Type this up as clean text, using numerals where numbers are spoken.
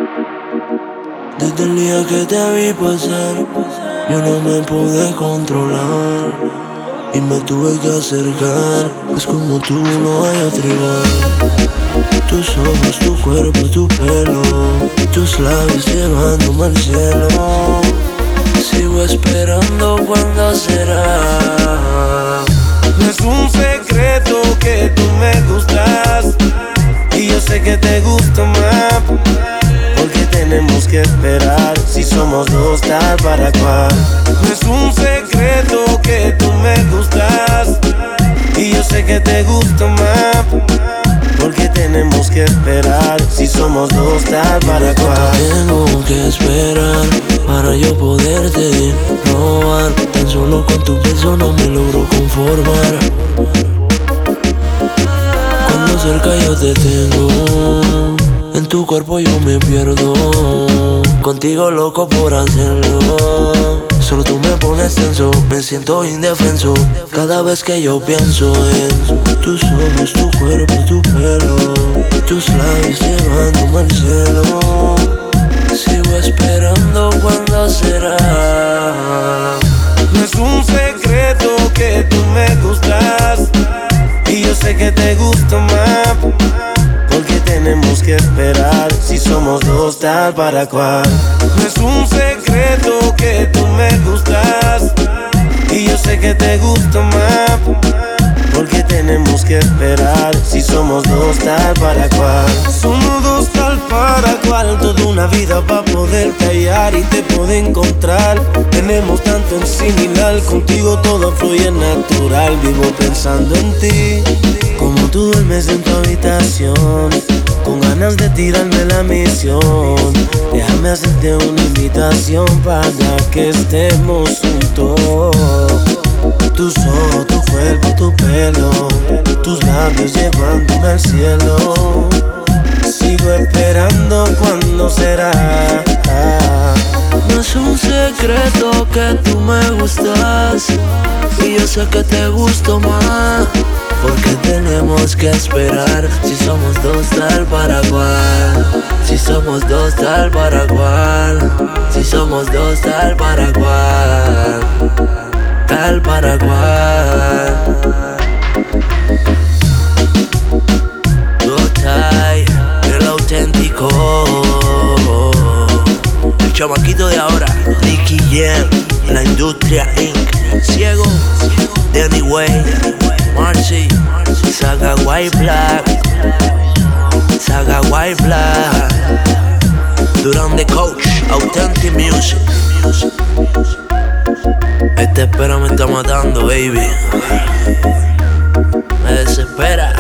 Desde el día que te vi pasar, yo no me pude controlar y me tuve que acercar, pues como tú no hay otro igual. Tus ojos, tu cuerpo, tu pelo, tus labios llevándome al cielo. Sigo esperando cuándo será. No es un secreto que tú me gustas y yo sé que te gusto más. Porque tenemos que esperar si somos dos tal para cual. No es un secreto que tú me gustas y yo sé que te gusto más. Porque tenemos que esperar si somos dos tal para cual. Tengo que esperar para yo poderte robar. Tan solo con tu beso no me logro conformar. Cuando cerca yo te tengo, en tu cuerpo yo me pierdo. Contigo loco por hacerlo. Solo tú me pones tenso, me siento indefenso cada vez que yo pienso en tus ojos, tu cuerpo, tu pelo, tus labios llevándome al cielo. Sigo esperando cuándo será. No es un secreto que tú me gustas y yo sé que te gusto más. Porque tenemos que esperar si somos dos tal para cual. No es un secreto que tú me gustas y yo sé que te gusto más. Porque tenemos que esperar si somos dos tal para cual. Somos dos tal para cual. Toda una vida pa' poder hallar y te poder encontrar. Tenemos tanto en similar, contigo todo fluye natural. Vivo pensando en ti, como tú duermes en tu habitación, con ganas de tirarme la misión. Déjame hacerte una invitación para que estemos juntos. Tus ojos, tu cuerpo, tu pelo, tus labios llevándome al cielo. Sigo esperando cuándo será. No es un secreto que tú me gustas y yo sé que te gusto más. Porque tenemos que esperar si somos dos tal para cual. Si somos dos tal para cual. Si somos dos tal para cual. Tal para cual. Gotay, el auténtico. El chamaquito de ahora, Nicky Jam, la industria Inc. Ciego, Danny Way, Marcy, Saga White Black, Saga White Black, Durán the Coach, Authentic Music. Este espera me está matando, baby. Me desespera.